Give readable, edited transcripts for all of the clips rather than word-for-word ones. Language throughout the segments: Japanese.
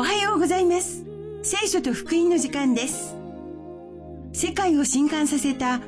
はようございます。聖書と福音の時間です。世界を震撼させた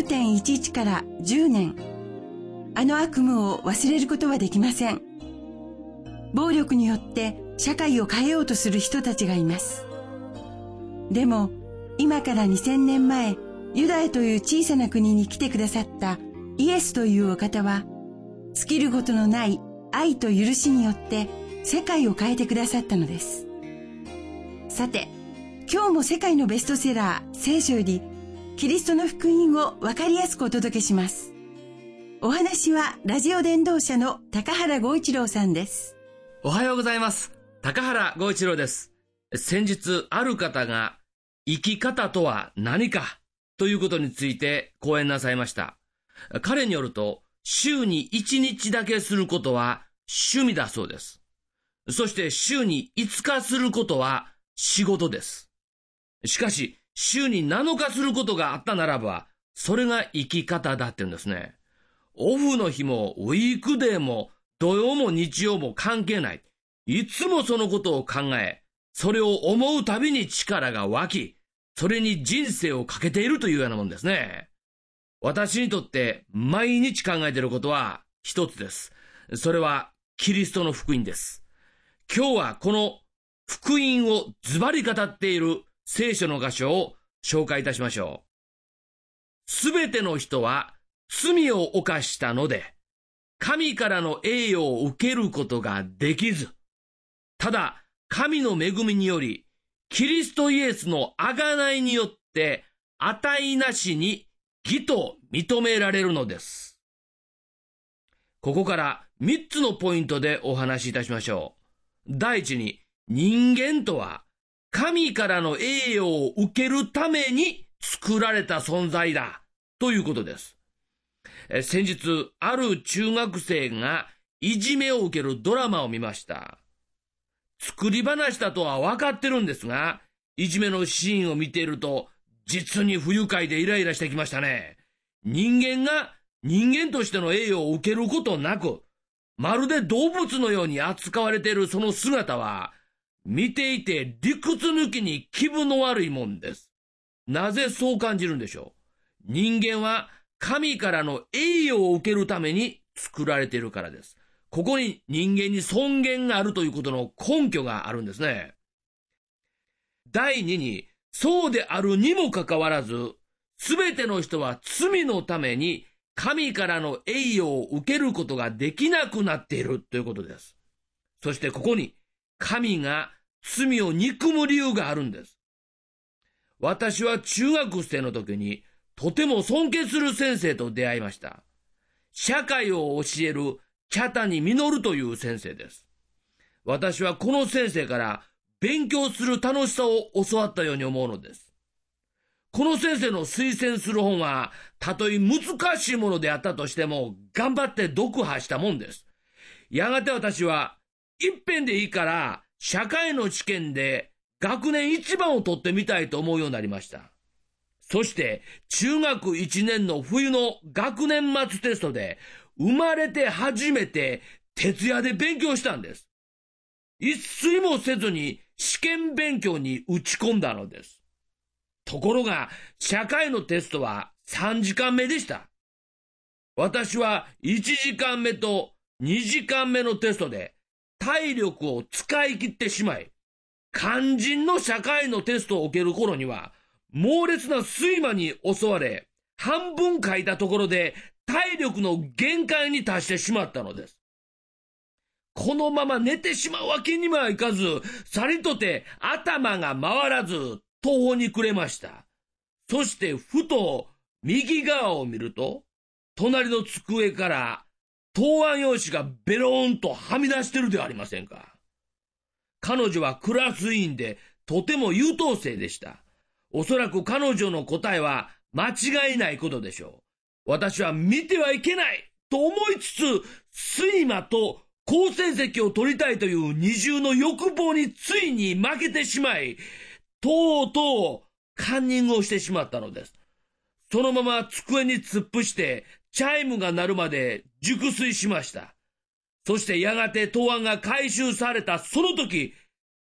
9.11 から10年。あの悪夢を忘れることはできません。暴力によって社会を変えようとする人たちがいます。でも、今から2000年前、ユダヤという小さな国に来てくださったイエスというお方は、尽きることのない愛と許しによって世界を変えてくださったのです。さて、今日も世界のベストセラー聖書よりキリストの福音を分かりやすくお届けします。お話はラジオ伝道者の高原剛一郎さんです。 おはようございます。高原剛一郎です。先日ある方が生き方とは何かということについて講演なさいました。彼によると、週に1日だけすることは趣味だそうです。そして週に5日することは仕事です。しかし、週に7日することがあったならば、それが生き方だって言うんですね。オフの日もウィークデーも土曜も日曜も関係ない。いつもそのことを考え、それを思うたびに力が湧き、それに人生をかけているというようなもんですね。私にとって毎日考えていることは一つです。それはキリストの福音です。今日はこの福音をズバリ語っている聖書の箇所を紹介いたしましょう。すべての人は罪を犯したので、神からの栄誉を受けることができず、ただ神の恵みにより、キリストイエスの贖いによって値なしに義と認められるのです。ここから3つのポイントでお話しいたしましょう。第一に、人間とは神からの栄誉を受けるために作られた存在だということです。先日、ある中学生がいじめを受けるドラマを見ました。作り話だとは分かってるんですが、いじめのシーンを見ていると、実に不愉快でイライラしてきましたね。人間が人間としての栄誉を受けることなく、まるで動物のように扱われているその姿は、見ていて理屈抜きに気分の悪いもんです。なぜそう感じるんでしょう。人間は神からの栄誉を受けるために作られているからです。ここに人間に尊厳があるということの根拠があるんですね。第二に、そうであるにもかかわらず、すべての人は罪のために神からの栄誉を受けることができなくなっているということです。そしてここに神が罪を憎む理由があるんです。私は中学生の時にとても尊敬する先生と出会いました。社会を教える茶谷実という先生です。私はこの先生から勉強する楽しさを教わったように思うのです。この先生の推薦する本は、たとえ難しいものであったとしても、頑張って読破したもんです。やがて私は、一遍でいいから、社会の試験で学年一番を取ってみたいと思うようになりました。そして、中学1年の冬の学年末テストで、生まれて初めて徹夜で勉強したんです。一睡もせずに試験勉強に打ち込んだのです。ところが、社会のテストは3時間目でした。私は1時間目と2時間目のテストで体力を使い切ってしまい、肝心の社会のテストを受ける頃には、猛烈な睡魔に襲われ、半分書いたところで体力の限界に達してしまったのです。このまま寝てしまうわけにはいかず、さりとて頭が回らず途方に暮れました。そしてふと右側を見ると、隣の机から答案用紙がベローンとはみ出してるではありませんか。彼女はクラス委員でとても優等生でした。おそらく彼女の答えは間違いないことでしょう。私は見てはいけないと思いつつ、睡魔と好成績を取りたいという二重の欲望についに負けてしまい、とうとうカンニングをしてしまったのです。そのまま机に突っ伏してチャイムが鳴るまで熟睡しました。そしてやがて答案が回収されたその時、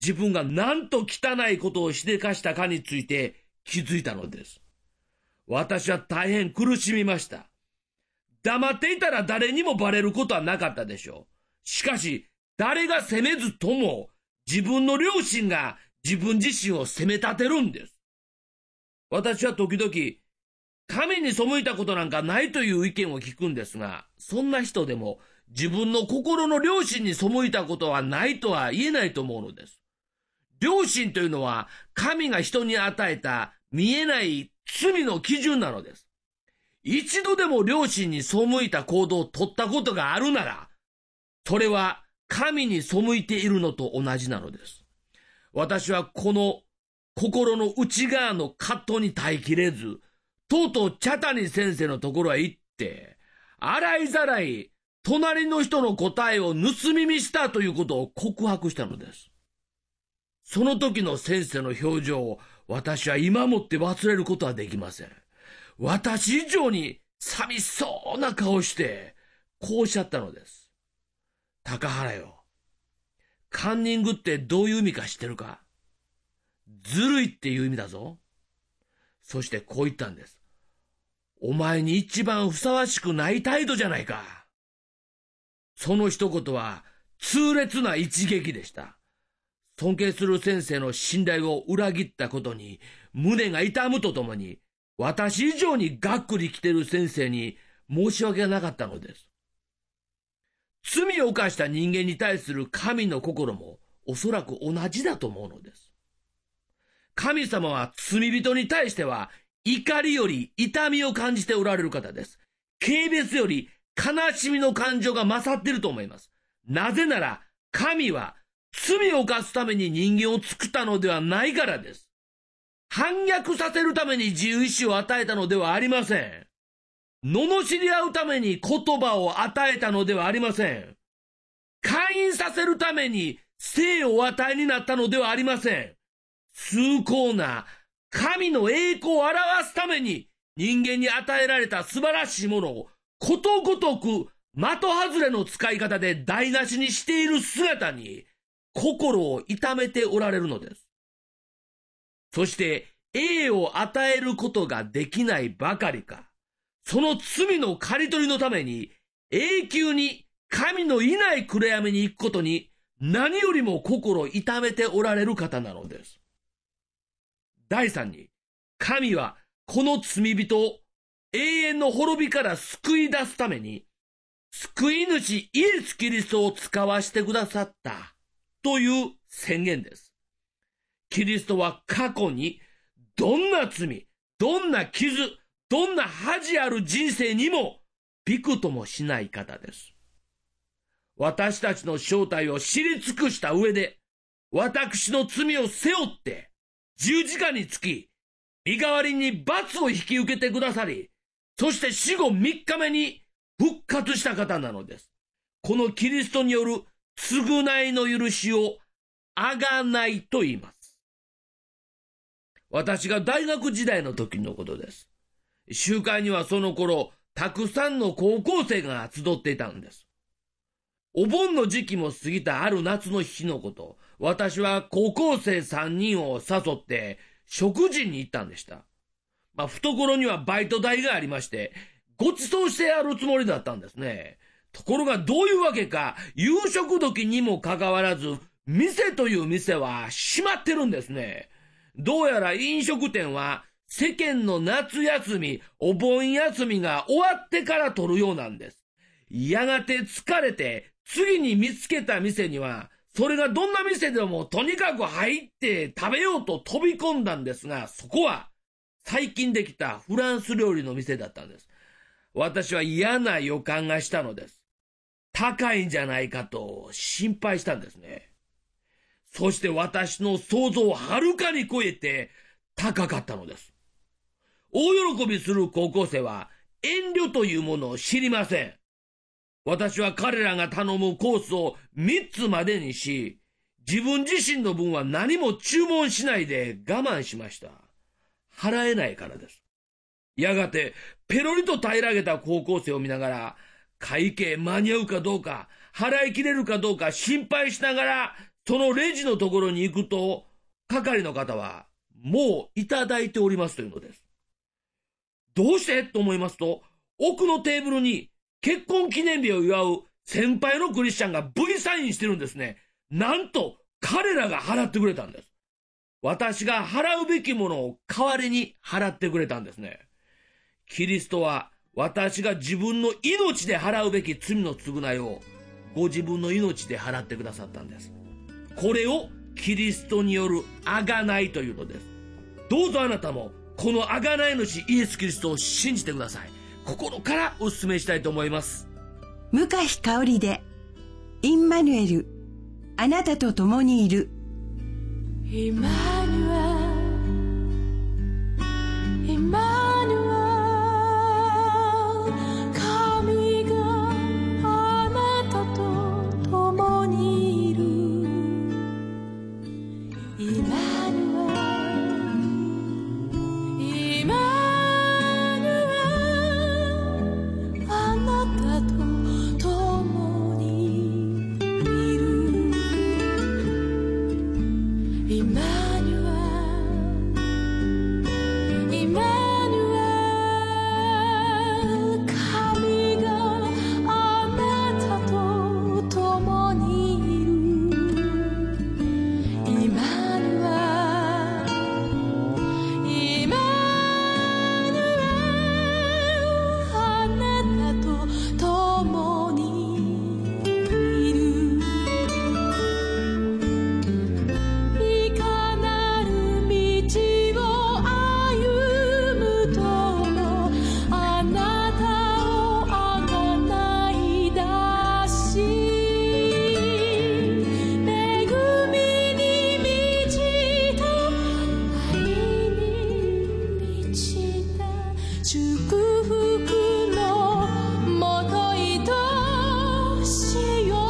自分がなんと汚いことをしでかしたかについて気づいたのです。私は大変苦しみました。黙っていたら誰にもバレることはなかったでしょう。しかし、誰が責めずとも、自分の良心が自分自身を責め立てるんです。私は時々、神に背いたことなんかないという意見を聞くんですが、そんな人でも自分の心の良心に背いたことはないとは言えないと思うのです。良心というのは神が人に与えた見えない罪の基準なのです。一度でも良心に背いた行動を取ったことがあるなら、それは神に背いているのと同じなのです。私はこの心の内側の葛藤に耐えきれず、とうとう茶谷先生のところへ行って、洗いざらい隣の人の答えを盗み見したということを告白したのです。その時の先生の表情を私は今もって忘れることはできません。私以上に寂しそうな顔して、こうおっしゃったのです。高原よ。カンニングってどういう意味か知ってるか？ずるいっていう意味だぞ。そしてこう言ったんです。お前に一番ふさわしくない態度じゃないか。その一言は痛烈な一撃でした。尊敬する先生の信頼を裏切ったことに胸が痛むとともに、私以上にがっくり来てる先生に申し訳がなかったのです。罪を犯した人間に対する神の心もおそらく同じだと思うのです。神様は罪人に対しては怒りより痛みを感じておられる方です。軽蔑より悲しみの感情が勝っていると思います。なぜなら神は罪を犯すために人間を作ったのではないからです。反逆させるために自由意志を与えたのではありません。罵り合うために言葉を与えたのではありません。会員させるために生をお与えになったのではありません。崇高な神の栄光を表すために人間に与えられた素晴らしいものをことごとく的外れの使い方で台無しにしている姿に心を痛めておられるのです。そして栄を与えることができないばかりか、その罪の刈り取りのために永久に神のいない暗闇に行くことに何よりも心を痛めておられる方なのです。第三に、神はこの罪人を永遠の滅びから救い出すために救い主イエス・キリストを使わしてくださったという宣言です。キリストは過去にどんな罪、どんな傷、どんな恥ある人生にもびくともしない方です。私たちの正体を知り尽くした上で、私の罪を背負って十字架につき、身代わりに罰を引き受けてくださり、そして死後3日目に復活した方なのです。このキリストによる償いの許しを贖いと言います。私が大学時代の時のことです。集会にはその頃、たくさんの高校生が集っていたんです。お盆の時期も過ぎたある夏の日のこと、私は高校生3人を誘って食事に行ったんでした。懐にはバイト代がありまして、ご馳走してやるつもりだったんですね。ところがどういうわけか、夕食時にもかかわらず、店という店は閉まってるんですね。どうやら飲食店は世間の夏休み、お盆休みが終わってから取るようなんです。やがて疲れて、次に見つけた店には、それがどんな店でもとにかく入って食べようと飛び込んだんですが、そこは最近できたフランス料理の店だったんです。私は嫌な予感がしたのです。高いんじゃないかと心配したんですね。そして私の想像をはるかに超えて高かったのです。大喜びする高校生は遠慮というものを知りません。私は彼らが頼むコースを3つまでにし、自分自身の分は何も注文しないで我慢しました。払えないからです。やがてペロリと平らげた高校生を見ながら、会計間に合うかどうか、払い切れるかどうか心配しながらそのレジのところに行くと、係の方は、もういただいておりますというのです。どうしてと思いますと、奥のテーブルに結婚記念日を祝う先輩のクリスチャンが V サインしてるんですね。なんと彼らが払ってくれたんです。私が払うべきものを代わりに払ってくれたんですね。キリストは私が自分の命で払うべき罪の償いをご自分の命で払ってくださったんです。これをキリストによる贖いというのです。どうぞあなたもこの贖い主イエス・キリストを信じてください。心からお勧めしたいと思います。 向井香織でインマヌエル、あなたと共にいる。 イマヌエル、イマヌエル、神があなたと共にいる。イマヌエル、イマヌエル、あなたと共にいる。イマヌエル、イマヌエル、神があなたと共にいる。イマヌエル、イマヌエル、あなたと共にいる。いかなる道を歩むともあなたを贖い出し、恵みに満ちた愛に満ちた祝福のもといとしよ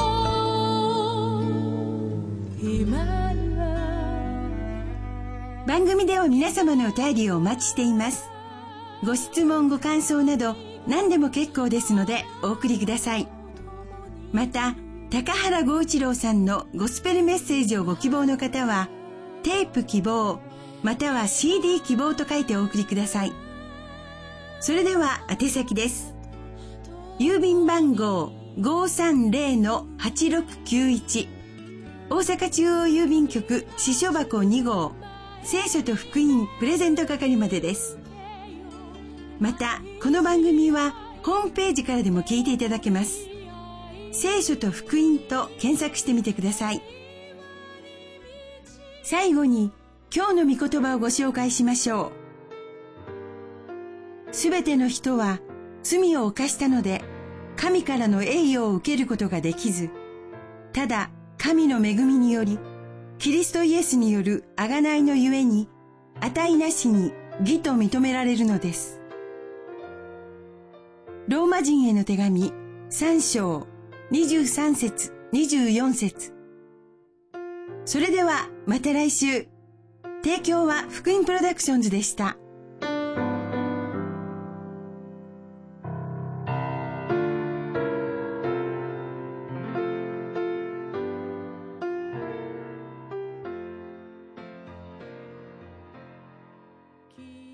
う。イマヌエル。 番組では皆様のお便りをお待ちしています。ご質問ご感想など何でも結構ですのでお送りください。また高原剛一郎さんのゴスペルメッセージをご希望の方はテープ希望または CD 希望と書いてお送りください。それでは宛先です。郵便番号 530-8691 大阪中央郵便局支所箱2号聖書と福音プレゼント係までです。またこの番組はホームページからでも聞いていただけます。聖書と福音と検索してみてください。最後に今日の御言葉をご紹介しましょう。すべての人は罪を犯したので神からの栄誉を受けることができず、ただ神の恵みによりキリストイエスによる贖いのゆえに値なしに義と認められるのです。ローマ人への手紙3章23節24節。それではまた来週。提供は福音プロダクションズでした。 き